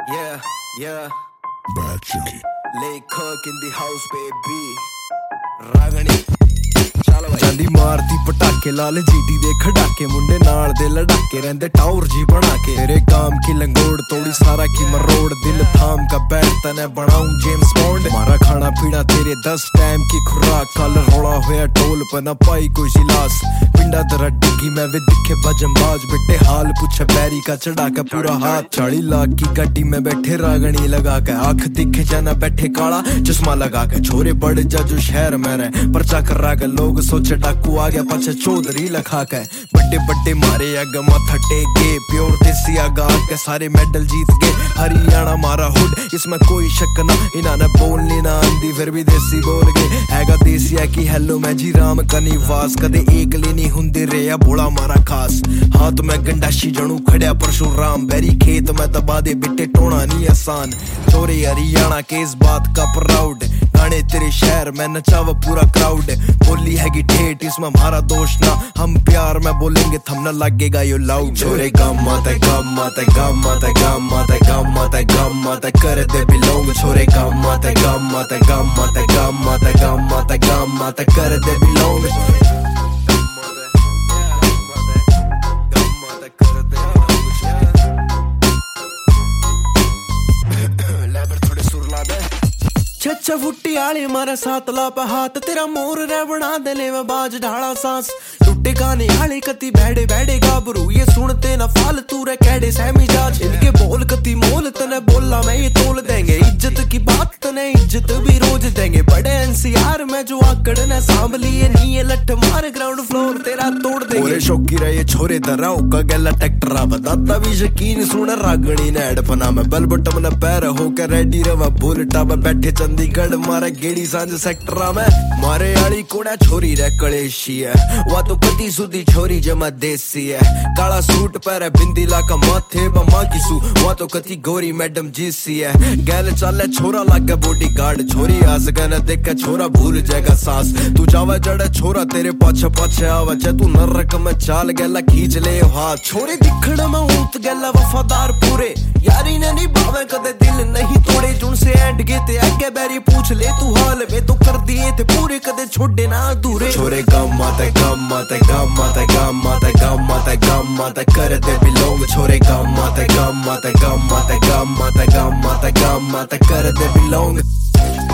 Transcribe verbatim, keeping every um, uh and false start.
Yeah, yeah. Bad Chunky. Lay cook in the house, baby. Ragani. ਜਾਂਦੀ ਮਾਰਦੀ ਪਟਾਕੇ ਲਾਲ GT ਦੇ ਖੜਾਕੇ ਮੁੰਡੇ ਨਾਲ ਦੇ ਲੜਾਕੇ ਰਹਿੰਦੇ ਟਾਉਰ ਜੀ ਬਣਾ ਕੇ ਤੇਰੇ काम की लंगोड़ तोड़ी सारा की मरोड़ दिल थाम का बैठ तने बनाऊं जेम्स बॉन्ड मारा खाना पीना तेरे दस टाइम की खुराक कल रोड़ा होया टोल पर ना पाई कोई जिलास पिंडा दरा डिगी मैं वे दिखे बजमबाज बेटे हाल पूछे बैरी का चढ़ा के पूरा हाथ चाली लाख की गड्डी में बैठे रागनी लगा के आंख दिखे जाना बैठे काला चश्मा लगा के छोरे बड़े जा जो शहर में रहे पर्चा कर रहा के लोग सोचे डाकू आ गया पछे चौधरी लखा के बड़े बड़े मारे अग माथा टेके प्योर देसी आगा के सारे मेडल जीत गए हरियाणा मारा हुड इसमें कोई शक ना इन्होंने बोलनी ना आंदी फिर भी देसी बोल गए हैगा देसिया की हेलो मैं जी राम का निवास कदे एक लेनी हुंदे रेया भोला मारा खास हाथ में गंडाशी जणू खड़िया परशुराम बैरी खेत में दबा दे बिट्टे टोना नहीं आसान चोरे हरियाणा के इस बात का प्राउड गाने तेरे शहर में नचावा पूरा क्राउड बोली हैगी ठेठ इसमें हमारा दोष ना हम प्यार में बोलेंगे थम न लगेगा यो लाउड छोरे गम माता गम माता गम माता गम माता गम माता गम माता कर दे बिलोंग छोरे गम माता गम माता गम माता गम माता गम माता गम माता कर दे बिलोंग छच्चा फुट्टी आले मारा सात लाप हाथ तेरा मोर रे बना दे ले मैं बाज ढाला सांस टूटे गाने आले कति बैठे बैठे गाबरू ये सुनते ना फाल तू रे कैडे सहमी जाज इनके बोल कति मोल तने बोला मैं ये तोल देंगे इज्जत की बात तने इज्जत भी रोज देंगे बड़े एनसीआर में जो आकड़ ने सांभ लिए नी ये लठ मार ग्राउंड फ्लोर तेरा तोड़ देंगे ओरे शौकी रहे छोरे दराओ का गला ट्रैक्टरा बताता भी यकीन सुन रागणी ने हेडफोना में बल बटम न पैर होकर रेडी रवा बुलेटा में बैठे चंडीगढ़ मारे गेड़ी सांझ सेक्टरा में मारे आली कोड़ा छोरी रे कलेशी है वा तो कति सुधी छोरी जमा देसी है काला सूट पर बिंदी लाका माथे बम्मा की सू वा तो कति गोरी मैडम जीसी है गैल चाले छोरा लागे बॉडी गार्ड छोरी आस गन देख छोरा भूल जाएगा सांस तू जावा जड़े छोरा तेरे पाछे पाछे आवा जे तू नरक में चाल गैला खींच ले हाथ छोरे दिखड़ में ऊत गैला वफादार पूरे यारी ने नहीं भावे कदे दिल नहीं तोड़े जुन से एंड गए ते आगे बैरी पूछ ले तू हाल में तो कर दिए थे पूरे कदे छोड़े ना अधूरे छोरे गम माता गम माता गम माता गम माता गम माता गम माता कर दे बिलोंग छोरे गम माता गम माता गम माता गम माता गम माता गम माता कर दे बिलोंग